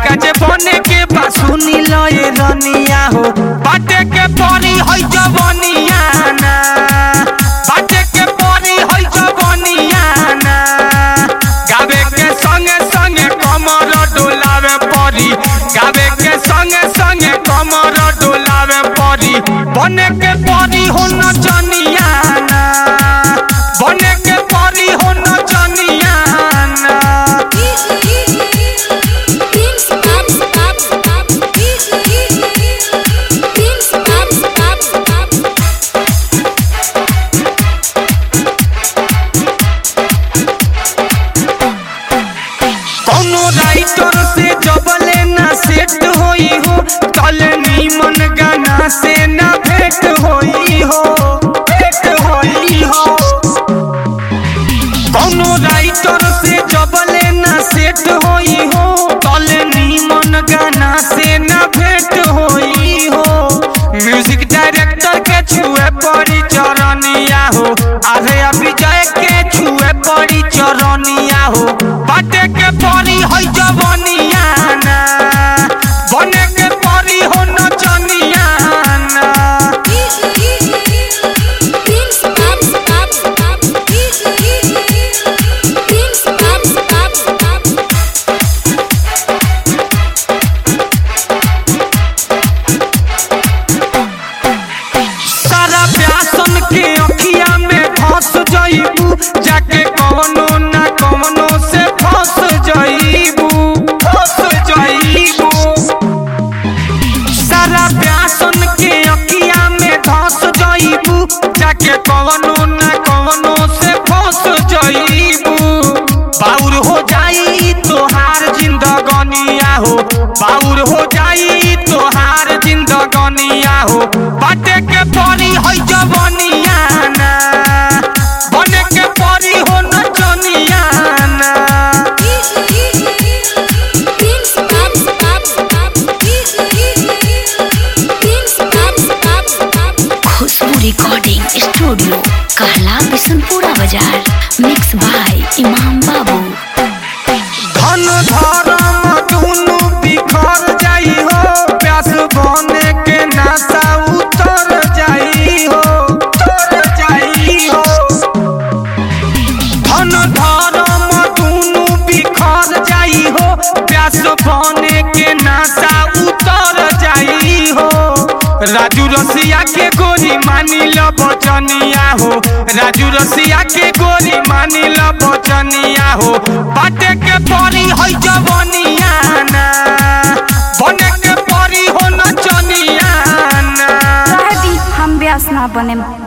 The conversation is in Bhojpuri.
गायिका जे बने के बा सुनी लो ये रनिया हो बाटे के परी होई जवनिया ना बाटे के परी होई जवनिया ना गावे के संगे संगे कमर डोलावे परी गावे के संगे संगे कमर डोलावे परी बने के परी हो नचनिया ना बने के परी हो नचनिया ना कोनो राइटर से जबले ना सेट होई हो तले नीमन गाना से ना भेंट होई हो भेंट होई हो कोनो राइटर से जबले ना सेट होई हो तले नीमन गाना से ना भेंट होई हो म्यूजिक डायरेक्टर के छुए पड़ी चरनिया हो अरे विजय के छुए पड़ी चरनिया हो बाटे के परी होई जवनिया ना बने के परी हो नचनिया ना सारा प्यासन के अखिया में फंस जाइबू जाके कवनो ना कवनो से फंस जाइबू सारा प्यासन के अखिया में फंस जाइबू जाके कवनो ना कवनो से फंस जाइबू बाउर हो जाई तोहार जिंदगनिया हो बाउर हो जाई तोहार जिंदगनिया हो बाटे के परी होई जवनिया ना बने के परी हो नचनिया ना खुशबू रिकॉर्डिंग स्टूडियो कहला बिशनपुरा बाजार मिक्स बाय इमाम बाबू धन धर्म दुनु बिखर जाई हो प्यास बने के नासा उतर जाई हो धन धर्म दुनु बिखर जाई हो प्यास बने के नासा उतर जाई हो राजू रसिया के गोरी मानी लो बचनिया हो राजू रसिया के गोरी मानी लो बचनिया हो बाटे के परी होई जवनिया ना बने के परी हो नचनिया ना हम ब्यास ना बने।